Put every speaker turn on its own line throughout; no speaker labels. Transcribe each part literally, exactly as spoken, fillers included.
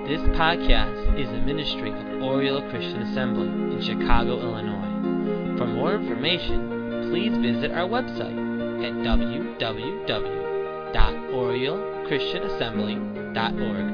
This podcast is a ministry of Oriole Christian Assembly in Chicago, Illinois. For more information, please visit our website at w w w dot oriole christian assembly dot org.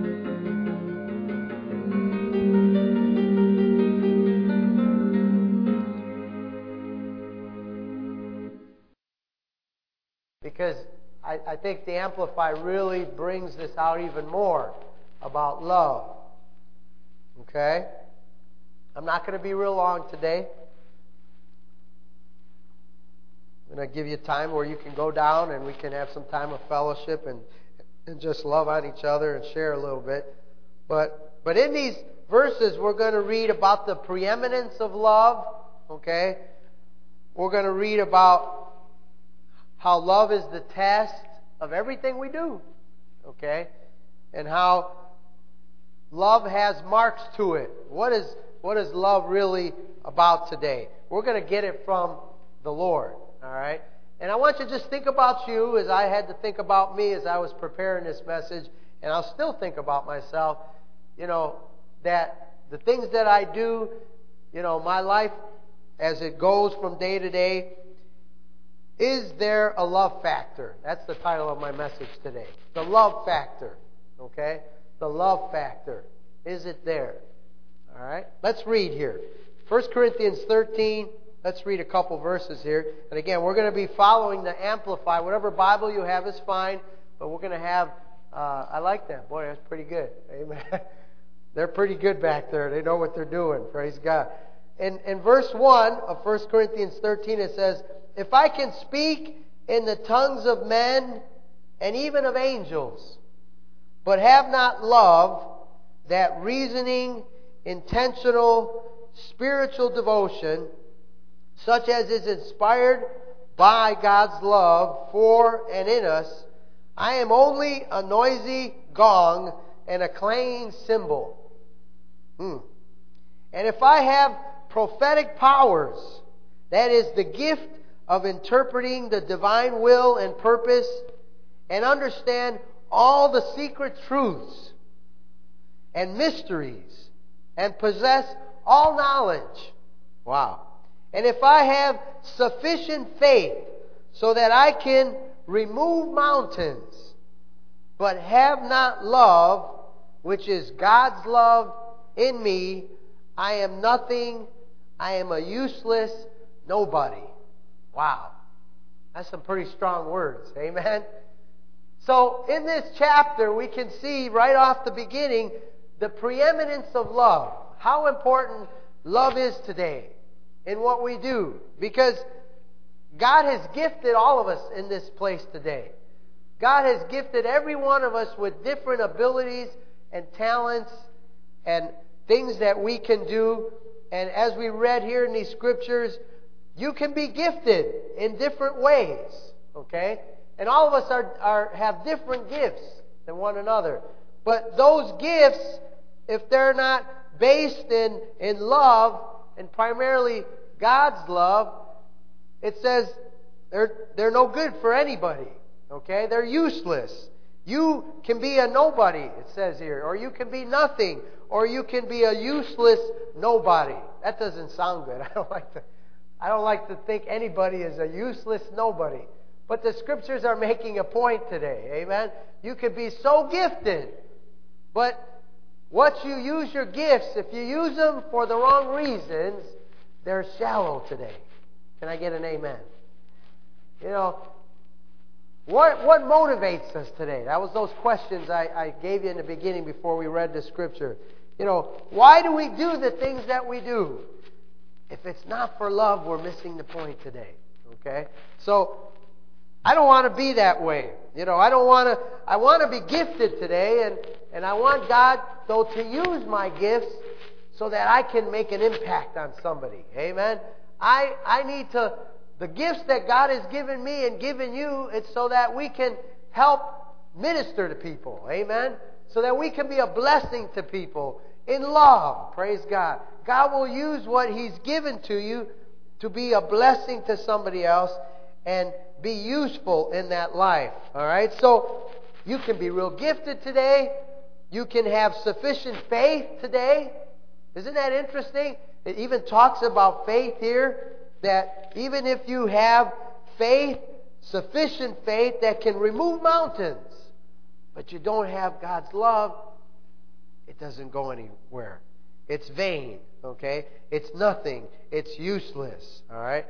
Because I, I think the Amplify really brings this out even more about love. Okay? I'm not going to be real long today. I'm going to give you time where you can go down and we can have some time of fellowship and, and just love on each other and share a little bit. But, but in these verses, we're going to read about the preeminence of love. Okay? We're going to read about how love is the test of everything we do. Okay? And how love has marks to it. What is, what is love really about today? We're going to get it from the Lord. All right? And I want you to just think about you as I had to think about me as I was preparing this message. And I'll still think about myself. You know, that the things that I do, you know, my life as it goes from day to day, is there a love factor? That's the title of my message today. The love factor. Okay? The love factor. Is it there? All right? Let's read here. First Corinthians thirteen. Let's read a couple verses here. And again, we're going to be following the Amplify. Whatever Bible you have is fine. But we're going to have... Uh, I like that. Boy, that's pretty good. Amen. They're pretty good back there. They know what they're doing. Praise God. In, in verse one of First Corinthians thirteen, it says, "If I can speak in the tongues of men and even of angels, but have not love, that reasoning, intentional, spiritual devotion, such as is inspired by God's love for and in us, I am only a noisy gong and a clanging cymbal. Hmm. And if I have prophetic powers, that is the gift of interpreting the divine will and purpose, and understand all the secret truths and mysteries, and possess all knowledge." Wow. "And if I have sufficient faith so that I can remove mountains, but have not love, which is God's love in me, I am nothing, I am a useless nobody." Wow. That's some pretty strong words. Amen? So, in this chapter, we can see right off the beginning the preeminence of love. How important love is today in what we do. Because God has gifted all of us in this place today. God has gifted every one of us with different abilities and talents and things that we can do. And as we read here in these scriptures, you can be gifted in different ways. Okay? And all of us are, are have different gifts than one another. But those gifts, if they're not based in, in love, and primarily God's love, it says they're, they're no good for anybody. Okay? They're useless. You can be a nobody, it says here. Or you can be nothing. Or you can be a useless nobody. That doesn't sound good. I don't like to, I don't like to think anybody is a useless nobody. But the Scriptures are making a point today. Amen? You could be so gifted, but what you use your gifts, if you use them for the wrong reasons, they're shallow today. Can I get an amen? You know, what what motivates us today? That was those questions I, I gave you in the beginning before we read the Scripture. You know, why do we do the things that we do? If it's not for love, we're missing the point today. Okay? So, I don't want to be that way. You know, I don't want to, I want to be gifted today, and, and I want God, though, to use my gifts so that I can make an impact on somebody. Amen? I, I need to, the gifts that God has given me and given you, it's so that we can help minister to people. Amen? So that we can be a blessing to people in love. Praise God. God will use what He's given to you to be a blessing to somebody else and be useful in that life. All right? So, you can be real gifted today, You can have sufficient faith today. Isn't that interesting? It even talks about faith here, that even if you have faith, sufficient faith that can remove mountains, but you don't have God's love, it doesn't go anywhere. It's vain, okay? It's nothing. It's useless, all right?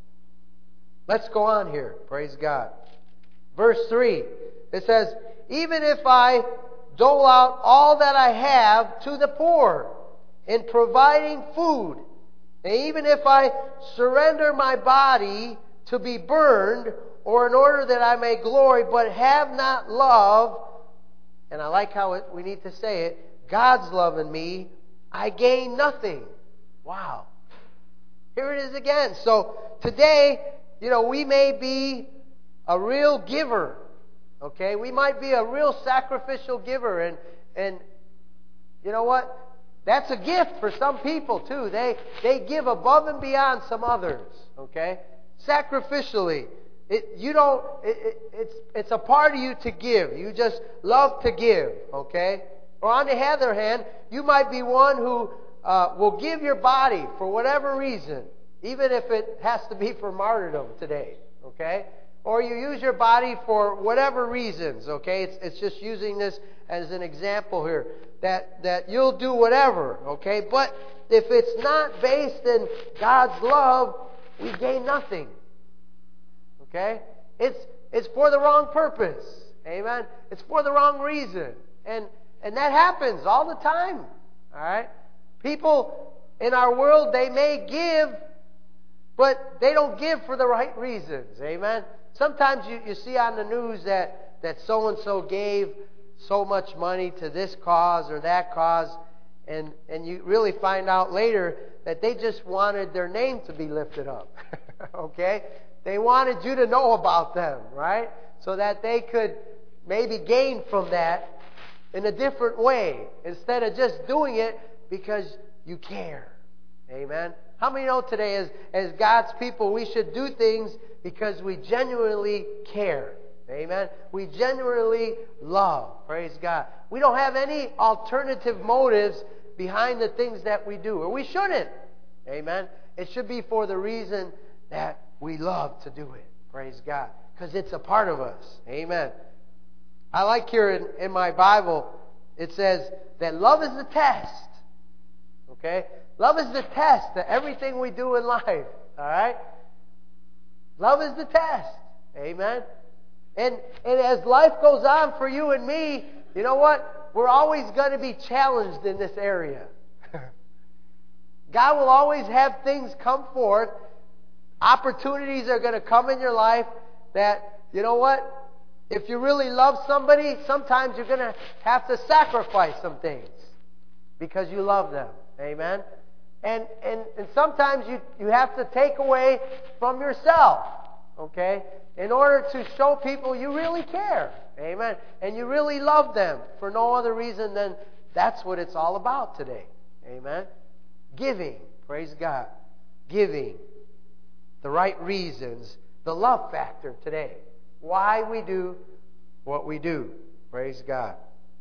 Let's go on here. Praise God. Verse three, it says, even if I dole out all that I have to the poor in providing food, and even if I surrender my body to be burned, or in order that I may glory, but have not love, and I like how it, we need to say it, God's love in me, I gain nothing. Wow. Here it is again. So today, you know, we may be a real giver. Okay? We might be a real sacrificial giver. And, and you know what? That's a gift for some people too. They, they give above and beyond some others. Okay? Sacrificially. It, you don't, it, it, it's, it's a part of you to give. You just love to give. Okay? Or on the other hand, you might be one who uh, will give your body for whatever reason, even if it has to be for martyrdom today, okay? Or you use your body for whatever reasons, okay? It's, it's just using this as an example here, that, that you'll do whatever, okay? But if it's not based in God's love, we gain nothing, okay? It's, it's for the wrong purpose, amen? It's for the wrong reason, and And that happens all the time. All right? People in our world, they may give, but they don't give for the right reasons. Amen? Sometimes you, you see on the news that, that so-and-so gave so much money to this cause or that cause, and, and you really find out later that they just wanted their name to be lifted up. Okay? They wanted you to know about them, right? So that they could maybe gain from that in a different way, instead of just doing it because you care. Amen? How many know today, as, as God's people, we should do things because we genuinely care? Amen? We genuinely love. Praise God. We don't have any alternative motives behind the things that we do, or we shouldn't. Amen? It should be for the reason that we love to do it. Praise God. Because it's a part of us. Amen. I like here in, in my Bible, it says that love is the test. Okay? Love is the test to everything we do in life. Alright? Love is the test. Amen? And, and as life goes on for you and me, you know what? We're always going to be challenged in this area. God will always have things come forth. Opportunities are going to come in your life that, you know what? If you really love somebody, sometimes you're going to have to sacrifice some things because you love them. Amen? And and, and sometimes you, you have to take away from yourself, okay, in order to show people you really care. Amen? And you really love them for no other reason than that's what it's all about today. Amen? Giving. Praise God. Giving. The right reasons. The love factor today. Why we do what we do. Praise God.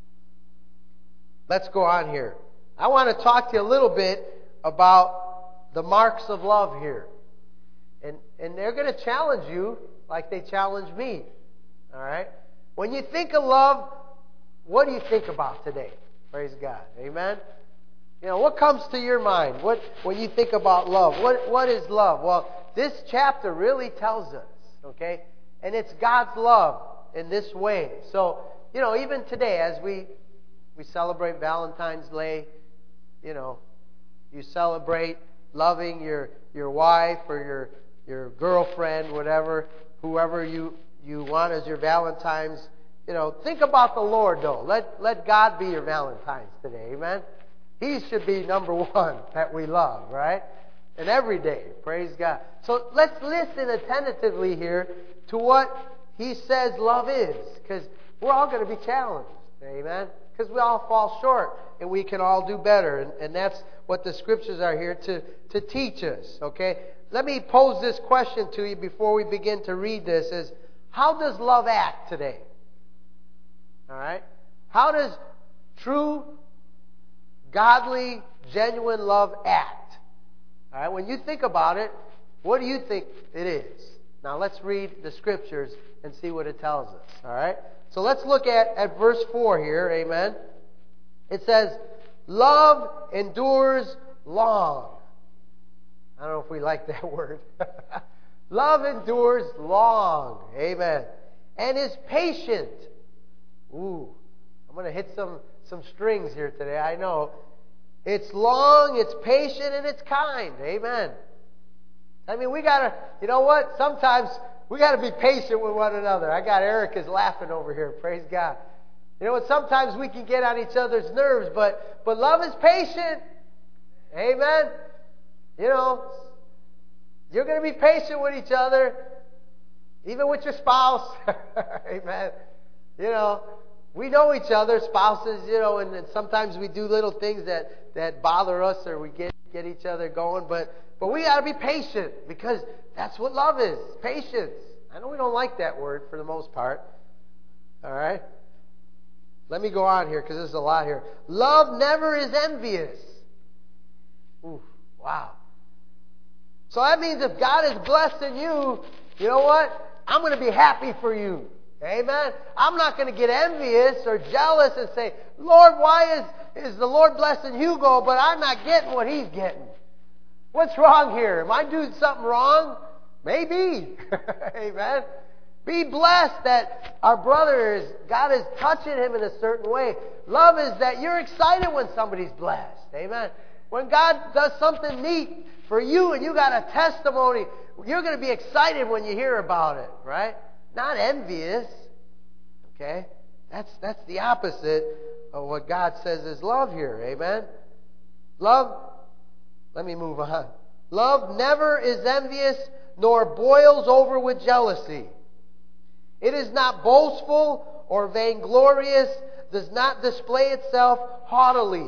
Let's go on here. I want to talk to you a little bit about the marks of love here. And, and they're going to challenge you like they challenge me. All right? When you think of love, what do you think about today? Praise God. Amen? You know, what comes to your mind? What when you think about love? What what is love? Well, this chapter really tells us, okay? And it's God's love in this way. So, you know, even today as we we celebrate Valentine's Day, you know, you celebrate loving your your wife or your your girlfriend, whatever, whoever you, you want as your Valentine's. You know, think about the Lord though. Let let God be your Valentine's today, amen? He should be number one that we love, right? And every day, praise God. So let's listen attentively here to what he says love is, because we're all going to be challenged, amen? Because we all fall short, and we can all do better, and, and that's what the Scriptures are here to, to teach us, okay? Let me pose this question to you before we begin to read this, is how does love act today? All right? How does true, godly, genuine love act? All right, when you think about it, what do you think it is? Now let's read the scriptures and see what it tells us. All right? So let's look at, at verse four here. Amen. It says, love endures long. I don't know if we like that word. Love endures long. Amen. And is patient. Ooh, I'm going to hit some, some strings here today. I know. It's long, it's patient, and it's kind. Amen. I mean, we got to, you know what? Sometimes we got to be patient with one another. I got Erica's laughing over here. Praise God. You know what? Sometimes we can get on each other's nerves, but, but love is patient. Amen. You know, you're going to be patient with each other, even with your spouse. Amen. You know, we know each other, spouses, you know, and, and sometimes we do little things that, that bother us or we get, get each other going, but, but we got to be patient because that's what love is, patience. I know we don't like that word for the most part. All right? Let me go on here because there's a lot here. Love never is envious. Ooh, wow. So that means if God is blessing you, you know what? I'm going to be happy for you. Amen? I'm not going to get envious or jealous and say, Lord, why is, is the Lord blessing Hugo, but I'm not getting what he's getting? What's wrong here? Am I doing something wrong? Maybe. Amen? Be blessed that our brother is, God is touching him in a certain way. Love is that you're excited when somebody's blessed. Amen? When God does something neat for you and you got a testimony, you're going to be excited when you hear about it, right? Not envious. Okay? That's that's the opposite of what God says is love here. Amen? Love, let me move on. Love never is envious nor boils over with jealousy. It is not boastful or vainglorious, does not display itself haughtily.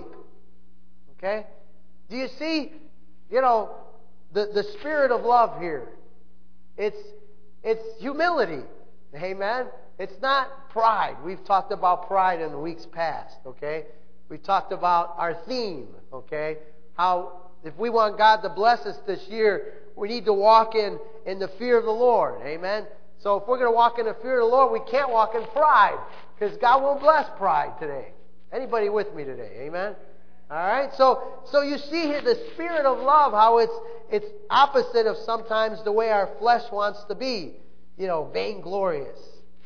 Okay? Do you see, you know, the, the spirit of love here? It's it's humility. Amen? It's not pride. We've talked about pride in the weeks past, okay? We've talked about our theme, okay? How if we want God to bless us this year, we need to walk in, in the fear of the Lord. Amen? So if we're going to walk in the fear of the Lord, we can't walk in pride because God won't bless pride today. Anybody with me today? Amen? All right? So so you see here the spirit of love, how it's it's opposite of sometimes the way our flesh wants to be. You know, vainglorious.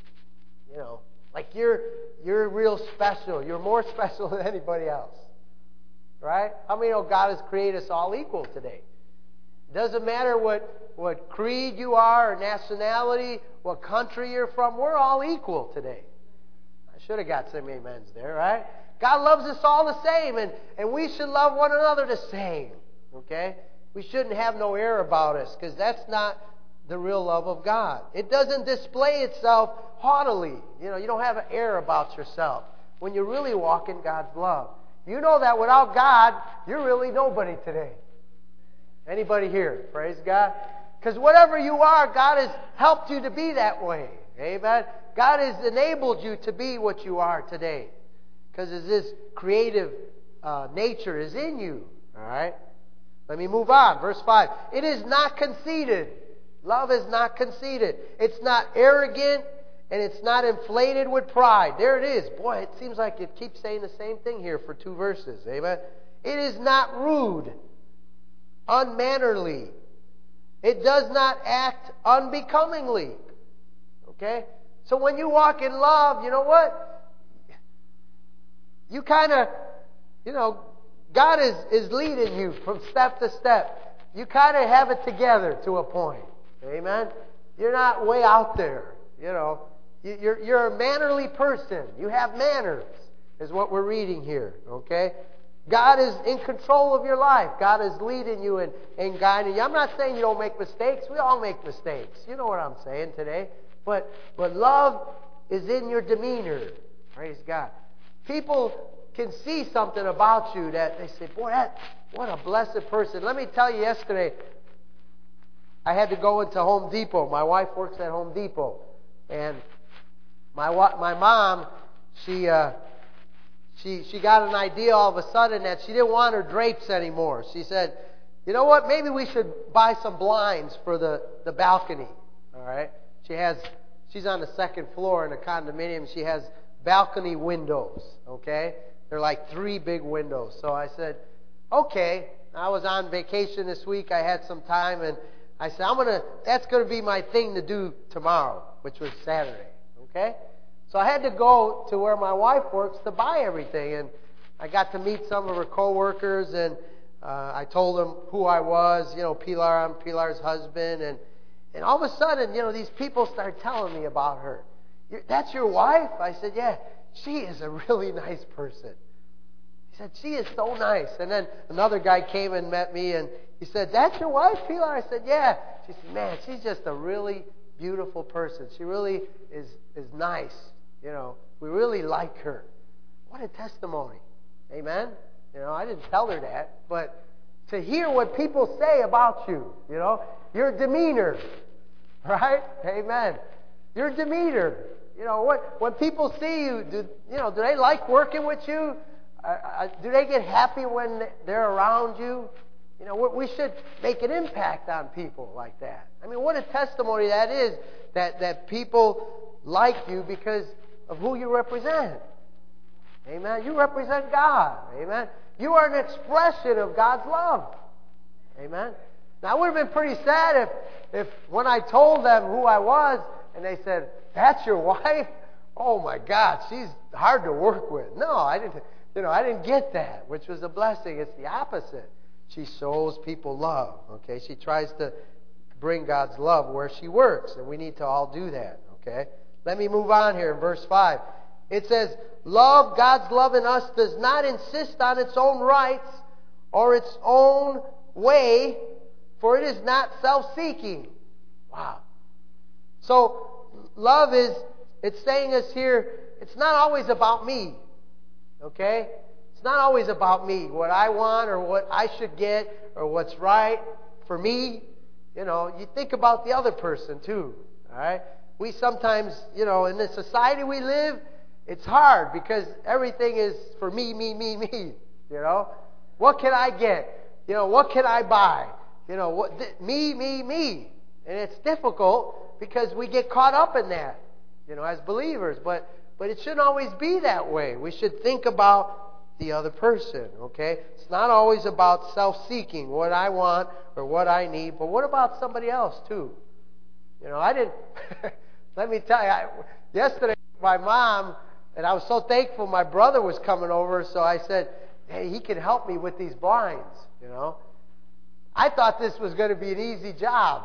You know, like you're you're real special. You're more special than anybody else. Right? How many know God has created us all equal today? It doesn't matter what, what creed you are or nationality, what country you're from. We're all equal today. I should have got some amens there, right? God loves us all the same, and, and we should love one another the same. Okay? We shouldn't have no air about us, because that's not the real love of God. It doesn't display itself haughtily. You know, you don't have an air about yourself when you really walk in God's love. You know that without God, you're really nobody today. Anybody here? Praise God. Because whatever you are, God has helped you to be that way. Amen? God has enabled you to be what you are today. Because His creative uh, nature is in you. All right? Let me move on. Verse five. It is not conceited. Love is not conceited. It's not arrogant, and it's not inflated with pride. There it is. Boy, it seems like it keeps saying the same thing here for two verses. Amen? It is not rude, unmannerly. It does not act unbecomingly. Okay? So when you walk in love, you know what? You kind of, you know, God is, is leading you from step to step. You kind of have it together to a point. Amen? You're not way out there. You know, you're, you're a mannerly person. You have manners, is what we're reading here. Okay? God is in control of your life. God is leading you and, and guiding you. I'm not saying you don't make mistakes. We all make mistakes. You know what I'm saying today. But, but love is in your demeanor. Praise God. People can see something about you that they say, boy, that, what a blessed person. Let me tell you, yesterday, I had to go into Home Depot. My wife works at Home Depot. And my my mom, she uh, she, she got an idea all of a sudden that she didn't want her drapes anymore. She said, you know what, maybe we should buy some blinds for the, the balcony. All right? She has, she's on the second floor in a condominium. She has balcony windows, okay? They're like three big windows. So I said, okay. I was on vacation this week. I had some time, and I said, I'm gonna. That's gonna be my thing to do tomorrow, which was Saturday. Okay. So I had to go to where my wife works to buy everything, and I got to meet some of her coworkers, and uh, I told them who I was. You know, Pilar, I'm Pilar's husband, and and all of a sudden, you know, these people start telling me about her. That's your wife? I said, yeah. She is a really nice person. He said, she is so nice. And then another guy came and met me, and he said, that's your wife, Pilar? I said, yeah. She said, man, she's just a really beautiful person. She really is, is nice. You know, we really like her. What a testimony. Amen? You know, I didn't tell her that, but to hear what people say about you, you know, your demeanor, right? Amen. Your demeanor. You know, what when people see you, do you know? Do they like working with you? Uh, uh, do they get happy when they're around you? You know, we should make an impact on people like that. I mean, what a testimony that is that that people like you because of who you represent. Amen. You represent God. Amen. You are an expression of God's love. Amen. Now, it would have been pretty sad if, if when I told them who I was, and they said, that's your wife? Oh my God, she's hard to work with. No, I didn't, you know, I didn't get that, which was a blessing. It's the opposite. She shows people love, okay? She tries to bring God's love where she works, and we need to all do that, okay? Let me move on here in verse five. It says, love, God's love in us, does not insist on its own rights or its own way, for it is not self-seeking. Wow. So, love is, it's saying us here, it's not always about me. Okay? It's not always about me, what I want or what I should get or what's right for me. You know, you think about the other person too. All right? We sometimes, you know, in the society we live, it's hard because everything is for me, me, me, me. You know? What can I get? You know, what can I buy? You know, what, th- me, me, me. And it's difficult because we get caught up in that, you know, as believers. But but it shouldn't always be that way. We should think about the other person, okay? It's not always about self-seeking, what I want or what I need. But what about somebody else, too? You know, I didn't... let me tell you, I, yesterday, my mom, and I was so thankful my brother was coming over, so I said, hey, he can help me with these blinds, you know? I thought this was going to be an easy job.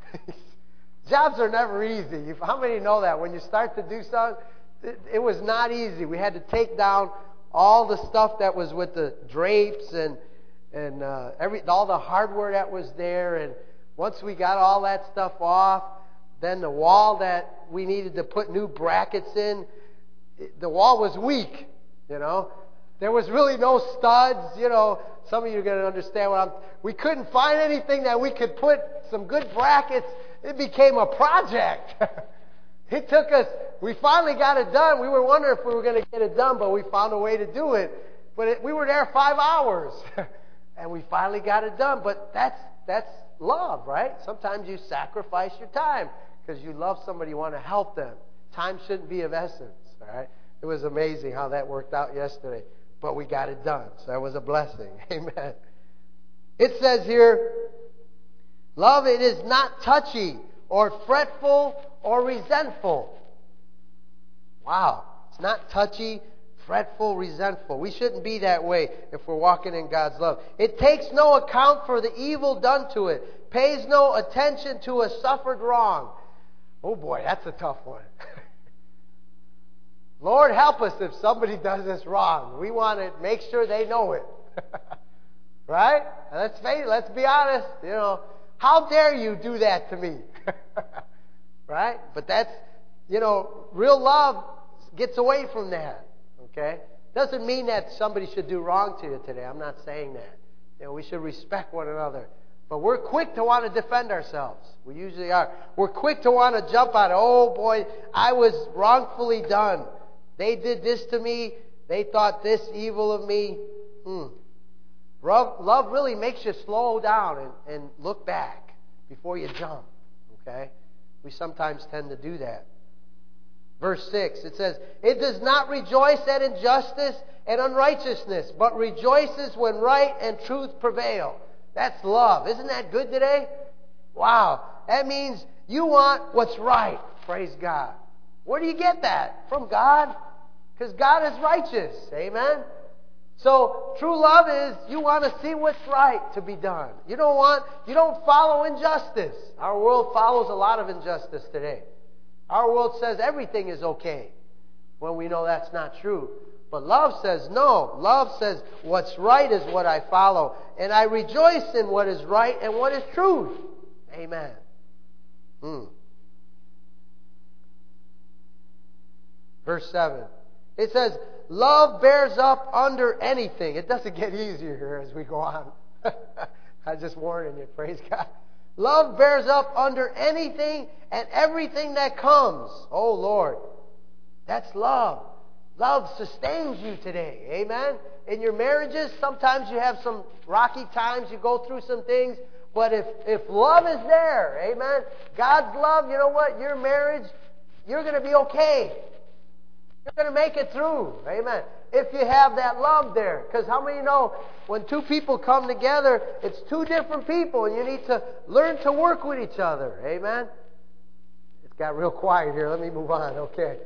Jobs are never easy. How many know that? When you start to do something, it, it was not easy. We had to take down all the stuff that was with the drapes and and uh, every all the hardware that was there. And once we got all that stuff off, then the wall that we needed to put new brackets in, it, the wall was weak. You know, there was really no studs. You know, some of you are going to understand what I'm. We couldn't find anything that we could put some good brackets. It became a project. It took us, we finally got it done. We were wondering if we were going to get it done, but we found a way to do it. But it, we were there five hours. And we finally got it done. But that's that's love, right? Sometimes you sacrifice your time because you love somebody, you want to help them. Time shouldn't be of essence, all right? It was amazing how that worked out yesterday. But we got it done. So that was a blessing. Amen. It says here, love, it is not touchy or fretful or resentful. Wow. It's not touchy, fretful, resentful. We shouldn't be that way if we're walking in God's love. It takes no account for the evil done to it. Pays no attention to a suffered wrong. Oh boy, that's a tough one. Lord, help us if somebody does us wrong. We want to make sure they know it. Right? Let's face it, let's be honest. You know, how dare you do that to me? Right? But that's, you know, real love gets away from that. Okay? Doesn't mean that somebody should do wrong to you today. I'm not saying that. You know, we should respect one another. But we're quick to want to defend ourselves. We usually are. We're quick to want to jump out. Oh boy, I was wrongfully done. They did this to me. They thought this evil of me. Hmm. Love, love really makes you slow down and, and look back before you jump. Okay? We sometimes tend to do that. Verse six, it says, it does not rejoice at injustice and unrighteousness, but rejoices when right and truth prevail. That's love. Isn't that good today? Wow. That means you want what's right. Praise God. Where do you get that? From God. Because God is righteous. Amen? So, true love is you want to see what's right to be done. You don't want, you don't follow injustice. Our world follows a lot of injustice today. Our world says everything is okay, when we know that's not true. But love says no. Love says what's right is what I follow. And I rejoice in what is right and what is truth. Amen. Hmm. Verse seven. It says, love bears up under anything. It doesn't get easier here as we go on. I'm just warning you. Praise God. Love bears up under anything and everything that comes. Oh, Lord. That's love. Love sustains you today. Amen? In your marriages, sometimes you have some rocky times. You go through some things. But if, if love is there, amen, God's love, you know what? Your marriage, you're going to be okay. You're going to make it through. Amen. If you have that love there. Because how many know when two people come together, it's two different people and you need to learn to work with each other. Amen. It's got real quiet here. Let me move on. Okay.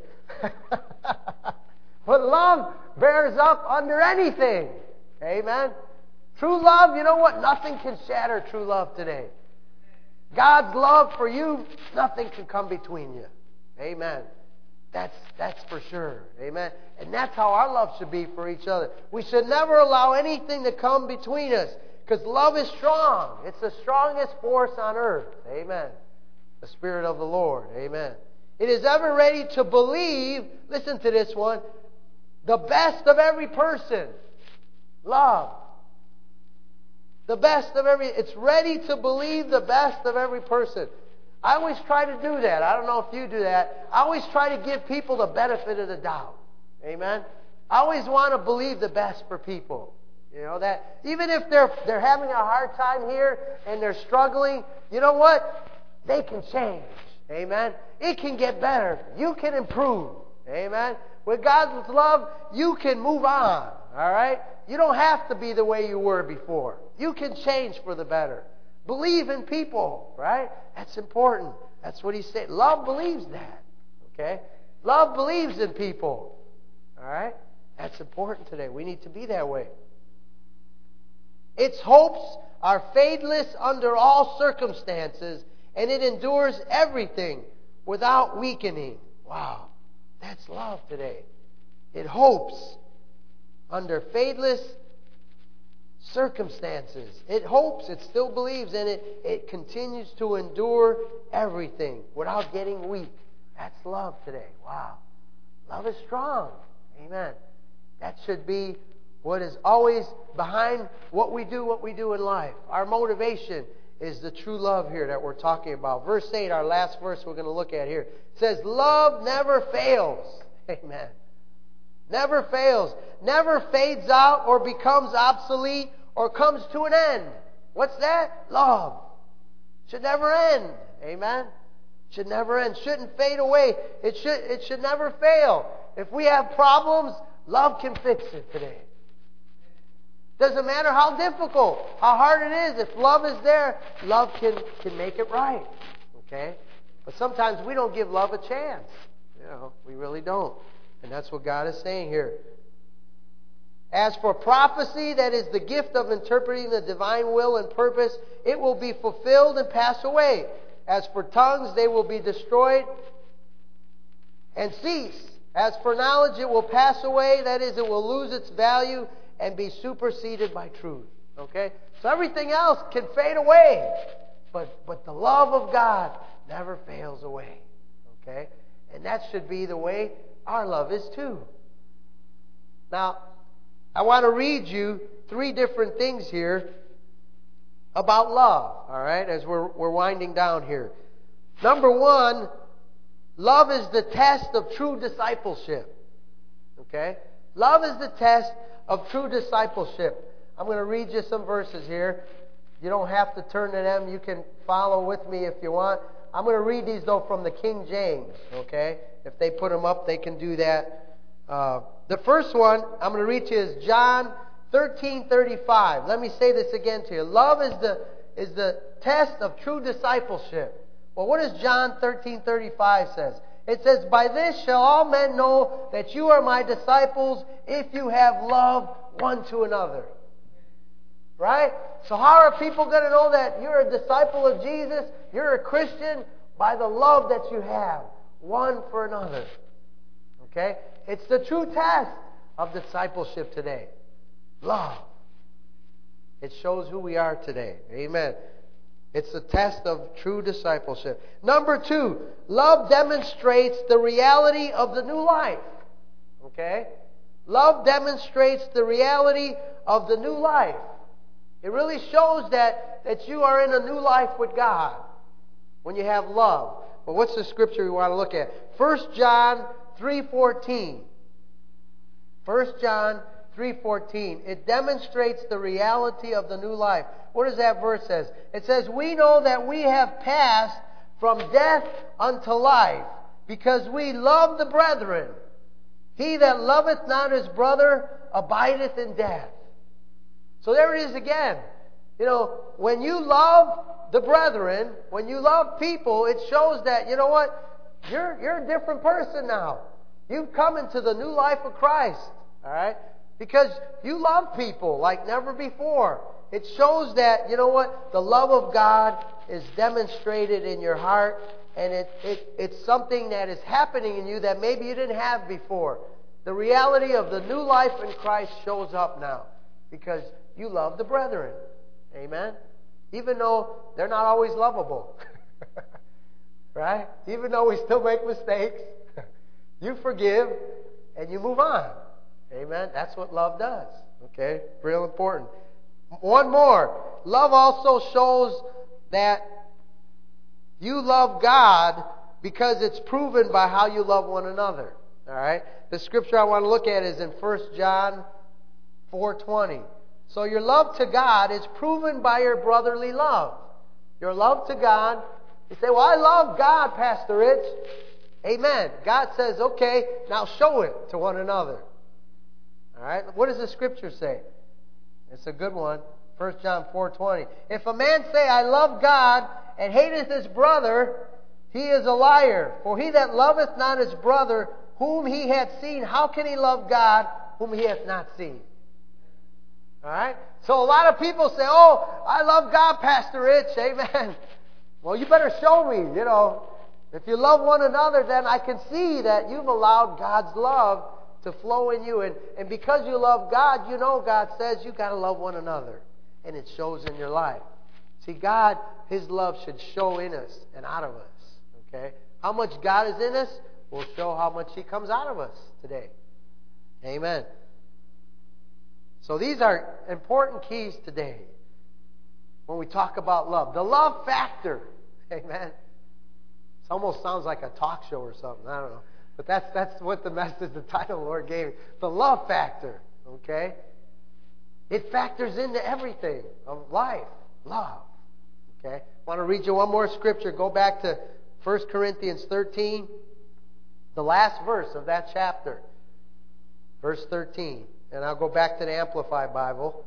But love bears up under anything. Amen. True love, you know what? Nothing can shatter true love today. God's love for you, nothing can come between you. Amen. That's that's for sure. Amen. And that's how our love should be for each other. We should never allow anything to come between us. Because love is strong. It's the strongest force on earth. Amen. The Spirit of the Lord. Amen. It is ever ready to believe, listen to this one, the best of every person. Love. The best of every, it's ready to believe the best of every person. I always try to do that. I don't know if you do that. I always try to give people the benefit of the doubt. Amen? I always want to believe the best for people. You know, that even if they're they're having a hard time here and they're struggling, you know what? They can change. Amen? It can get better. You can improve. Amen? With God's love, you can move on. All right? You don't have to be the way you were before. You can change for the better. Believe in people, right? That's important. That's what he said. Love believes that. Okay? Love believes in people. All right? That's important today. We need to be that way. Its hopes are fadeless under all circumstances, and it endures everything without weakening. Wow. That's love today. It hopes under fadeless circumstances. It hopes, it still believes, and it, it continues to endure everything without getting weak. That's love today. Wow. Love is strong. Amen. That should be what is always behind what we do, what we do in life. Our motivation is the true love here that we're talking about. Verse eight, our last verse we're going to look at here. It says, love never fails. Amen. Never fails. Never fades out or becomes obsolete or comes to an end. What's that? Love. Should never end. Amen. Should never end. Shouldn't fade away. It should, it should never fail. If we have problems, love can fix it today. Doesn't matter how difficult, how hard it is. If love is there, love can, can make it right. Okay? But sometimes we don't give love a chance. You know, we really don't. And that's what God is saying here. As for prophecy, that is the gift of interpreting the divine will and purpose, it will be fulfilled and pass away. As for tongues, they will be destroyed and cease. As for knowledge, it will pass away. That is, it will lose its value and be superseded by truth. Okay? So everything else can fade away. But, but the love of God never fails away. Okay? And that should be the way our love is too. Now, I want to read you three different things here about love. All right? As we're, we're winding down here. Number one, love is the test of true discipleship. Okay? Love is the test of true discipleship. I'm going to read you some verses here. You don't have to turn to them. You can follow with me if you want. I'm going to read these, though, from the King James, okay? If they put them up, they can do that. Uh, the first one I'm going to read to you is John thirteen thirty-five. Let me say this again to you. Love is the is the test of true discipleship. Well, what does John thirteen thirty-five says? It says, "By this shall all men know that you are my disciples, if you have love one to another." Right? So how are people going to know that you're a disciple of Jesus, you're a Christian? By the love that you have one for another. Okay? It's the true test of discipleship today. Love. It shows who we are today. Amen. It's the test of true discipleship. Number two, love demonstrates the reality of the new life. Okay? Love demonstrates the reality of the new life. It really shows that, that you are in a new life with God when you have love. Well, what's the scripture we want to look at? First John three fourteen. First John three fourteen. It demonstrates the reality of the new life. What does that verse say? It says, "We know that we have passed from death unto life, because we love the brethren. He that loveth not his brother abideth in death." So there it is again. You know, when you love the brethren, when you love people, it shows that, you know what? You're, you're a different person now. You've come into the new life of Christ. All right? Because you love people like never before. It shows that, you know what? The love of God is demonstrated in your heart. And it, it, it's something that is happening in you that maybe you didn't have before. The reality of the new life in Christ shows up now. Because you love the brethren. Amen? Even though they're not always lovable. Right? Even though we still make mistakes, you forgive and you move on. Amen? That's what love does. Okay? Real important. One more. Love also shows that you love God because it's proven by how you love one another. All right? The scripture I want to look at is in First John four twenty. So your love to God is proven by your brotherly love. Your love to God. You say, "Well, I love God, Pastor Rich." Amen. God says, "Okay, now show it to one another." All right? What does the scripture say? It's a good one. First John four twenty. "If a man say, I love God, and hateth his brother, he is a liar. For he that loveth not his brother, whom he hath seen, how can he love God, whom he hath not seen?" All right? So a lot of people say, "Oh, I love God, Pastor Rich." Amen. Well, you better show me, you know. If you love one another, then I can see that you've allowed God's love to flow in you. And, and because you love God, you know God says you got to love one another. And it shows in your life. See, God, His love should show in us and out of us. Okay? How much God is in us will show how much He comes out of us today. Amen. So these are important keys today when we talk about love. The love factor. Amen. It almost sounds like a talk show or something. I don't know. But that's that's what the message, the title the Lord gave me. The love factor. Okay? It factors into everything of life. Love. Okay? I want to read you one more scripture. Go back to First Corinthians thirteen. The last verse of that chapter. Verse thirteen. And I'll go back to the Amplified Bible.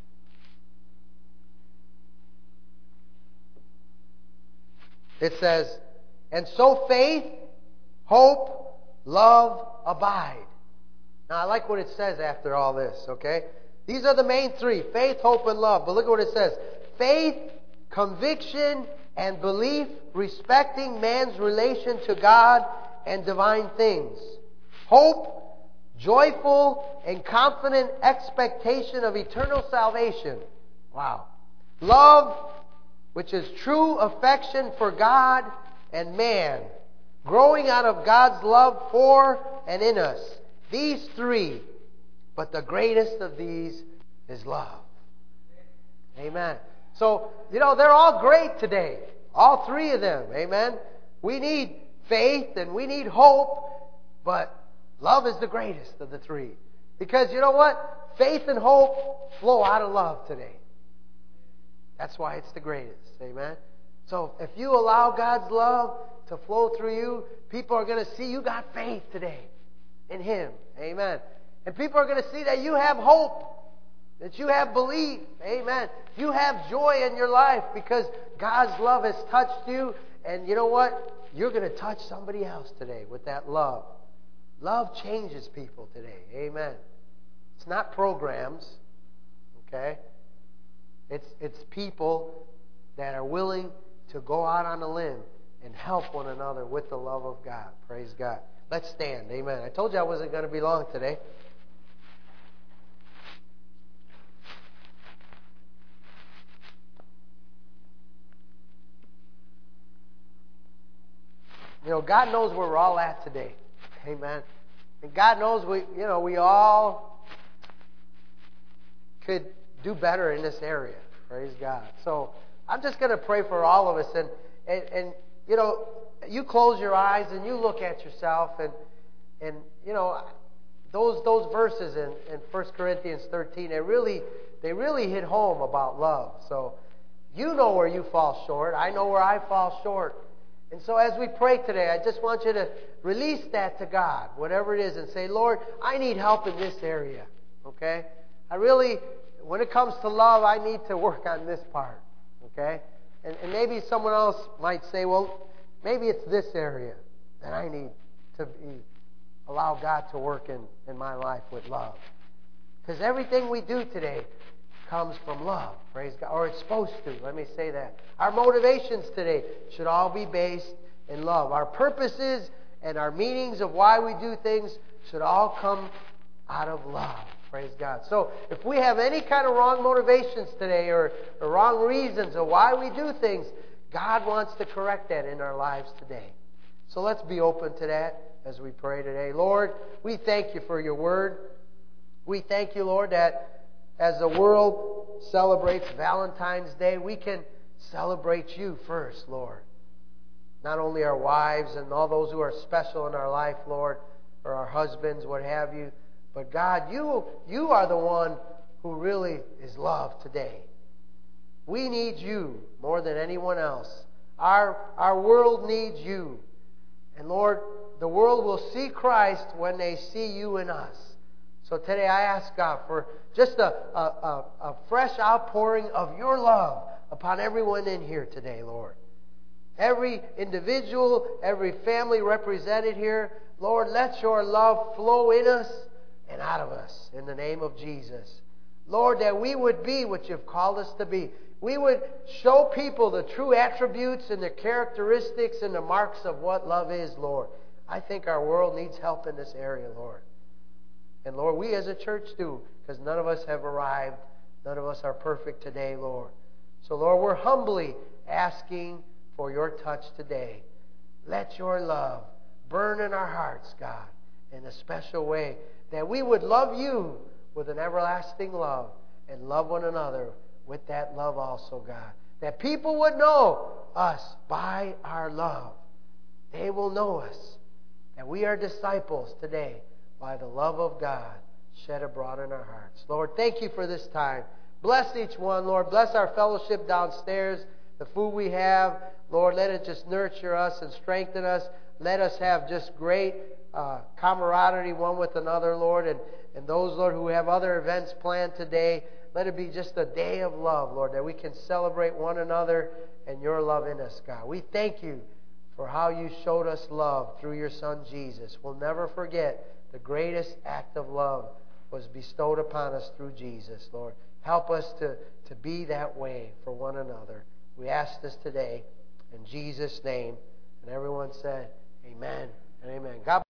It says, "And so faith, hope, love abide." Now I like what it says after all this, okay? These are the main three, faith, hope, and love. But look at what it says. Faith, conviction, and belief respecting man's relation to God and divine things. Hope, joyful and confident expectation of eternal salvation. Wow. Love, which is true affection for God and man, growing out of God's love for and in us. These three, but the greatest of these is love. Amen. So, you know, they're all great today. All three of them. Amen. We need faith and we need hope, but love is the greatest of the three. Because you know what? Faith and hope flow out of love today. That's why it's the greatest. Amen? So if you allow God's love to flow through you, people are going to see you got faith today in Him. Amen. And people are going to see that you have hope, that you have belief. Amen. You have joy in your life because God's love has touched you. And you know what? You're going to touch somebody else today with that love. Love changes people today. Amen. It's not programs. Okay? It's, it's people that are willing to go out on a limb and help one another with the love of God. Praise God. Let's stand. Amen. I told you I wasn't going to be long today. You know, God knows where we're all at today. Amen. And God knows we, you know, we all could do better in this area. Praise God. So I'm just going to pray for all of us. And, and, and, you know, you close your eyes and you look at yourself. And, and you know, those those verses in, in First Corinthians thirteen, they really, they really hit home about love. So you know where you fall short. I know where I fall short. And so as we pray today, I just want you to release that to God, whatever it is, and say, Lord, I need help in this area. Okay? I really, when it comes to love, I need to work on this part. Okay? And, and maybe someone else might say, well, maybe it's this area that I need to be, allow God to work in, in my life with love. Because everything we do today comes from love, praise God, or it's supposed to. Let me say that. Our motivations today should all be based in love. Our purposes and our meanings of why we do things should all come out of love, praise God. So if we have any kind of wrong motivations today or, or wrong reasons of why we do things, God wants to correct that in our lives today. So let's be open to that as we pray today. Lord, we thank you for your word. We thank you, Lord, that as the world celebrates Valentine's Day, we can celebrate you first, Lord. Not only our wives and all those who are special in our life, Lord, or our husbands, what have you, but God, you, you are the one who really is love today. We need you more than anyone else. Our, our world needs you. And Lord, the world will see Christ when they see you in us. So today I ask God for just a, a, a, a fresh outpouring of your love upon everyone in here today, Lord. Every individual, every family represented here, Lord, let your love flow in us and out of us in the name of Jesus. Lord, that we would be what you've called us to be. We would show people the true attributes and the characteristics and the marks of what love is, Lord. I think our world needs help in this area, Lord. And Lord, we as a church do, because none of us have arrived. None of us are perfect today, Lord. So, Lord, we're humbly asking for your touch today. Let your love burn in our hearts, God, in a special way, that we would love you with an everlasting love and love one another with that love also, God. That people would know us by our love. They will know us, that we are disciples today by the love of God shed abroad in our hearts. Lord, thank you for this time. Bless each one, Lord. Bless our fellowship downstairs, the food we have. Lord, let it just nurture us and strengthen us. Let us have just great uh, camaraderie one with another, Lord. And, and those, Lord, who have other events planned today, let it be just a day of love, Lord, that we can celebrate one another and your love in us, God. We thank you for how you showed us love through your Son, Jesus. We'll never forget the greatest act of love was bestowed upon us through Jesus, Lord. Help us to, to be that way for one another. We ask this today in Jesus' name. And everyone said, amen and amen. God